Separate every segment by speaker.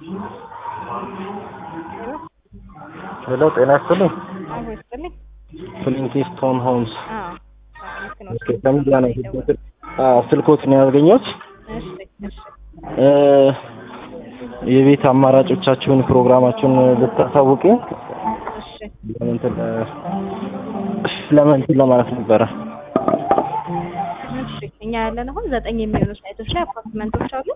Speaker 1: ሄሎ
Speaker 2: ሄሎ ጤና ይስጥልኝ።
Speaker 1: አዎ ይስጥልኝ።
Speaker 2: ፍሊንግስቶን ሆምስ
Speaker 1: አዎ ልክ ነው።
Speaker 2: ኦኬ። ከሚዲያ ነው ስልኮት ነው ያገኘሁት።
Speaker 1: እሺ እሺ
Speaker 2: የቤት አማራጮቻችሁን ፕሮግራማችሁን ልታሳውቁ
Speaker 1: እሺ
Speaker 2: ለምን ለማለት ነበረ።
Speaker 1: እሺ እኛ ያለን አሁን 9 የሚሆኑ ሳይቶች ላይ አፓርትመንቶች አሉ።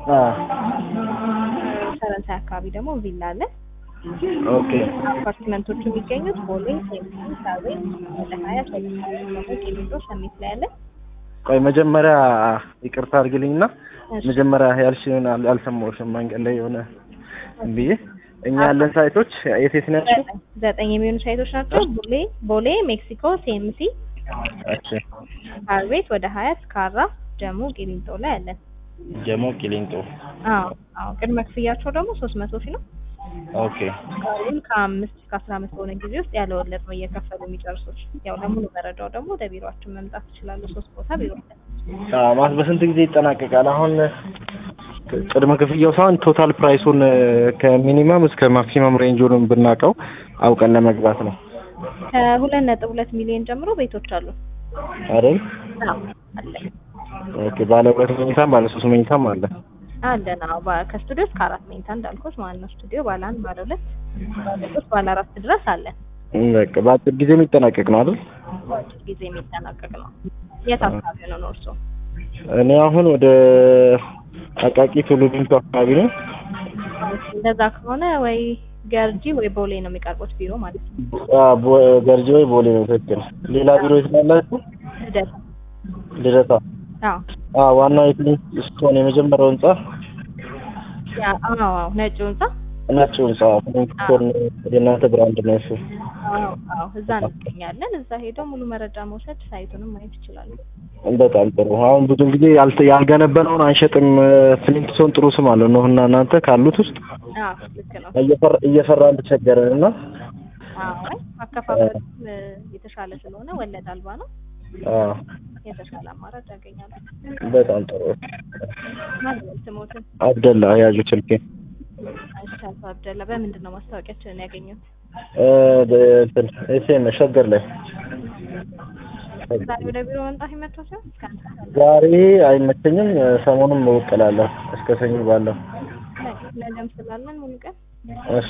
Speaker 1: ፈረንሳይ አካባቢ ደግሞ ቪላ አለ።
Speaker 2: ኦኬ
Speaker 1: አፓርትመንቶቹ የሚገኙት ቦሌ፣ ሴምሲ፣ ሳቤ፣ ወደ ሀያት ቂሊንጦ ሰሚት ላይ አለ።
Speaker 2: ቆይ መጀመሪያ ይቅርታ አድርግልኝና
Speaker 1: እሺ
Speaker 2: መጀመሪያ ያልሽውን አልሰማሁሽም። መንገድ ላይ የሆነ ብዬ እኛ ያለን ሳይቶች የት ናቸው?
Speaker 1: 9 የሚሆኑ ሳይቶች ናቸው። ቦሌ፣ ሜክሲኮ፣ ሴምሲ፣
Speaker 2: እሺ
Speaker 1: ሀርቤት፣ ወደ ሀያት፣ ካራ፣ ጀሞ፣ ቂሊንጦ ላይ አለን።
Speaker 2: ጀሞ ቂሊንጦ።
Speaker 1: አዎ ቅድመ ክፍያቸው ደግሞ 300 ሺህ ነው።
Speaker 2: ኦኬ
Speaker 1: አሁን ከ5 እስከ 15 በሆነ ጊዜ ውስጥ ያለ ወለድ ነው እየከፈሉ የሚጨርሱት። ያው ለሙሉ መረጃው ደግሞ ወደ ቢሮአችን መምጣት ይችላሉ። 3 ቦታ ቢሮ አለን።
Speaker 2: ማለት በስንት ጊዜ ይጠናቀቃል? አሁን ቅድመ ክፍያው ሳይሆን ቶታል ፕራይሱን ከሚኒመም እስከ ማክሲመም ሬንጁን ብናውቀው አውቀን ለመግባት ነው።
Speaker 1: ከ2.2 ሚሊዮን ጀምሮ ቤቶች አሉ
Speaker 2: አይደል?
Speaker 1: አዎ አለ።
Speaker 2: ኦኬ ባለ 2 መኝታም ባለ 3 መኝታም አለ።
Speaker 1: አለን አዎ። ከስቱዲዮ እስከ 4 መኝታ እንዳልኩት ማለት ነው። ስቱዲዮ ባለ 1 ባለ 2 ባለ 3 ባለ 4 ድረስ አለን።
Speaker 2: በቃ በአጭር ጊዜ የሚጠናቀቅ ነው አይደል?
Speaker 1: በአጭር ጊዜ የሚጠናቀቅ ነው። የት አካባቢ ነው እርሶ?
Speaker 2: እኔ አሁን ወደ አቃቂ ቱሉዲምቱ አካባቢ ነው።
Speaker 1: እንደዛ ከሆነ ወይ ገርጂ ወይ ቦሌ ነው የሚቀርቡት ቢሮ ማለት ነው።
Speaker 2: ገርጂ ወይ ቦሌ ነው። ትክክል። ሌላ ቢሮ ይስላላችሁ? ልደታ። ዋናው የፍሊንግስቶን የመጀመሪያው ህንጻ
Speaker 1: አዎ ነጭ ህንጻ
Speaker 2: ፍሊንግስቶን የእናንተ ብራንድ ነው እሱ።
Speaker 1: አዎ እዛ እንገኛለን። እዛ ሄደው ሙሉ መረጃ መውሰድ ሳይቱንም ማየት ይችላሉ።
Speaker 2: በጣም ጥሩ። አሁን ብዙ ጊዜ ያልገነበነውን አንሸጥም። ፍሊንግስቶን ጥሩ ስም አለው ነው እና እናንተ ካሉት ውስጥ
Speaker 1: ልክ ነው።
Speaker 2: እየፈራን ተቸገረን እና
Speaker 1: አከፋፈል የተሻለ ስለሆነ ወለድ አልባ ነው። የተሻለ አማራጭ ያገኛሉ።
Speaker 2: በጣም ጥሩ።
Speaker 1: ማለት ስሞትን
Speaker 2: አብደላ ያዡ ስልኬ።
Speaker 1: አሻንታ አብደላ። በምንድን ነው ማስታወቂያችንን ያገኙት?
Speaker 2: ኤስኤም ሸገር ላይ።
Speaker 1: ዛሬ ወደ ቢሮ መምጣት ይመጣችኋል?
Speaker 2: ዛሬ አይመቸኝም። ሰሞኑን መውቀላለሁ እስከ ሰኞ ባለው።
Speaker 1: ነገም ስላለን ሙሉ ቀን።
Speaker 2: እሺ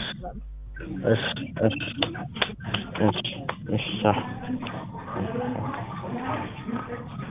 Speaker 2: እሺ